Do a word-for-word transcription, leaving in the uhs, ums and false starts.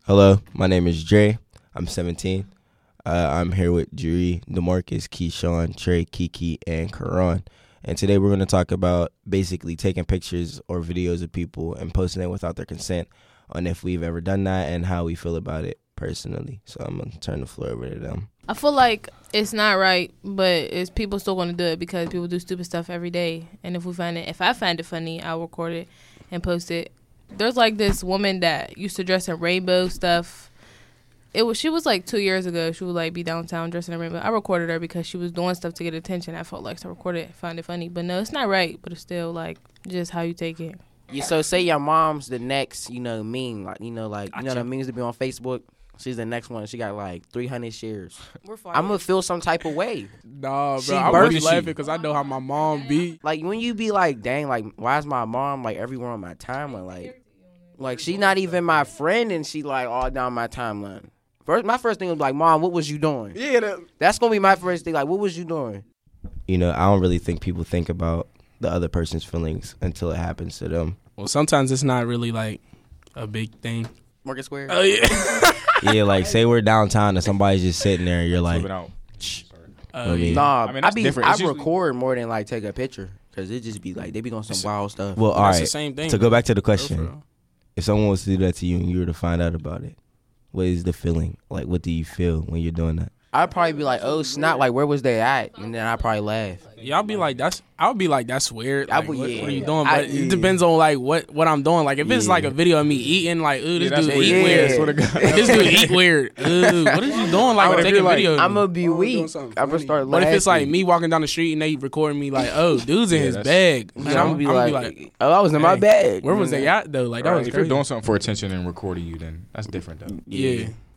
Hello, my name is Dre. I'm seventeen. Uh, I'm here with Juri, DeMarcus, Keyshawn, Trey, Kiki, and Karan. And today we're going to talk about basically taking pictures or videos of people and posting it without their consent, on if we've ever done that and how we feel about it personally. So I'm going to turn the floor over to them. I feel like it's not right, but it's people still want to do it because people do stupid stuff every day. And if we find it, if I find it funny, I'll record it and post it. There's like this woman that used to dress in rainbow stuff. It was she was like two years ago. She would like be downtown dressing in rainbow. I recorded her because she was doing stuff to get attention. I felt like so I recorded it, find it funny. But no, it's not right. But it's still like just how you take it. Yeah, so say your mom's the next, you know, meme, like you know, like you know the memes to be on Facebook. She's the next one. She got like three hundred shares. I'm gonna feel some type of way. Nah, bro. She I'm birthed really laughing because I know how my mom be. Like when you be like, dang, like why is my mom like everywhere on my timeline? Like, like she not even my friend, and she like all down my timeline. First, my first thing was like, Mom, what was you doing? Yeah, that, that's gonna be my first thing. Like, what was you doing? You know, I don't really think people think about the other person's feelings until it happens to them. well, sometimes it's not really like a big thing. Market Square. Oh yeah. Yeah, like say we're downtown and somebody's just sitting there and you're like, out. Oh, I mean- yeah. Nah, I mean, I that's be different. I It's usually- record more than like take a picture because it just be like they be doing some wild stuff. well, all That's right. the same thing. To go back to the For real, question, for real. if someone was to do that to you and you were to find out about it, what is the feeling? Like, what do you feel when you're doing that? I'd probably be like, oh snap, like where was they at? And then I'd probably laugh. Y'all be like, that's. I would be like, that's weird. I Like, would- what, yeah. what are you doing? I- But yeah. it depends on like what, what I'm doing. Like if it's Yeah. like a video of me eating, like, ooh, this Yeah, that's dude weird. eat Yeah. weird. Swear to God. This dude eat weird. Ooh, what is you doing? Like But if taking you're like, video. of I'm me? gonna be Oh, doing weak. something I'm gonna funny. start But laughing. if it's like me walking down the street and they recording me, like, oh, dude's in Yeah, his that's- bag. I'm Man, gonna I'm, be I'm like, gonna be like, oh, I was in my hey, bag. where was they at though? Like that Right, was if crazy. you're doing something for attention and recording you, then that's different though. Yeah.